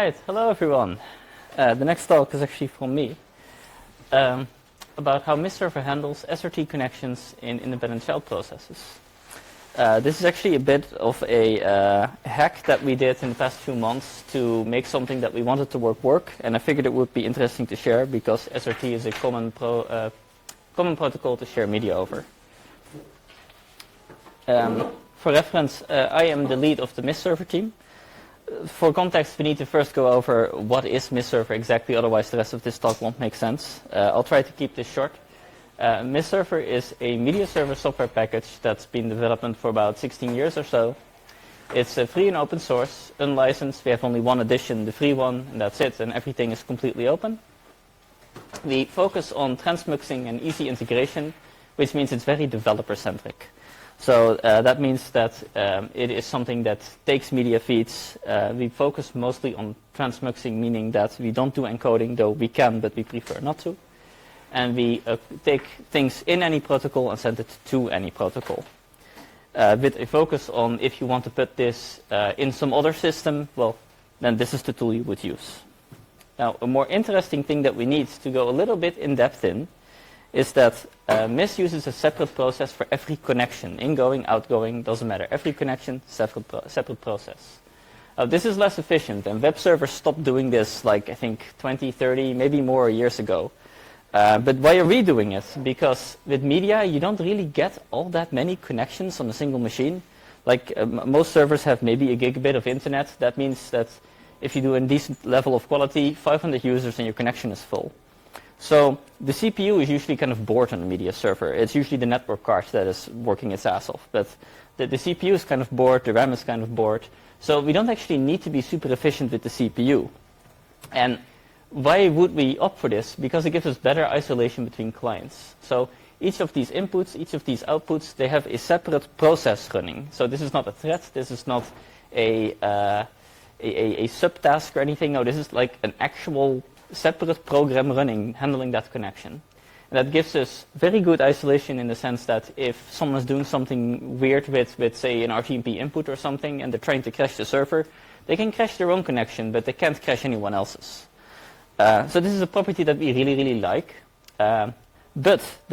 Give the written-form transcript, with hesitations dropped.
Right, hello everyone. The next talk is actually from me about how Mist Server handles SRT connections in independent child processes. This is actually a bit of a hack that we did in the past few months to make something that we wanted to work, and I figured it would be interesting to share because SRT is a common protocol to share media over. For reference, I am the lead of the Mist Server team. For context, we need to first go over what is Mist Server exactly, otherwise the rest of this talk won't make sense. I'll try to keep this short. Mist Server is a media server software package that's been developed for about 16 years or so. It's free and open source, unlicensed. We have only one edition, the free one, and that's it, and everything is completely open. We focus on transmuxing and easy integration, which means it's very developer-centric. So that means that it is something that takes media feeds. We focus mostly on transmuxing, meaning that we don't do encoding, though we can, but we prefer not to. And we take things in any protocol and send it to any protocol. With a focus on if you want to put this in some other system, well, then this is the tool you would use. Now, a more interesting thing that we need to go a little bit in depth in is that Mist uses a separate process for every connection. Ingoing, outgoing, doesn't matter. Every connection, separate process. This is less efficient, and web servers stopped doing this like, I think, 20, 30, maybe more years ago. But why are we doing it? Because with media, you don't really get all that many connections on a single machine. Like most servers have maybe a gigabit of internet. That means that if you do a decent level of quality, 500 users and your connection is full. So the CPU is usually kind of bored on the media server. It's usually the network card that is working its ass off. But the CPU is kind of bored, the RAM is kind of bored. So we don't actually need to be super efficient with the CPU. And why would we opt for this? Because it gives us better isolation between clients. So each of these inputs, each of these outputs, they have a separate process running. So this is not a thread, this is not a subtask or anything. No, this is like an actual separate program running, handling that connection. And that gives us very good isolation in the sense that if someone is doing something weird with say, an RTMP input or something, and they're trying to crash the server, they can crash their own connection, but they can't crash anyone else's. So this is a property that we really, really like. But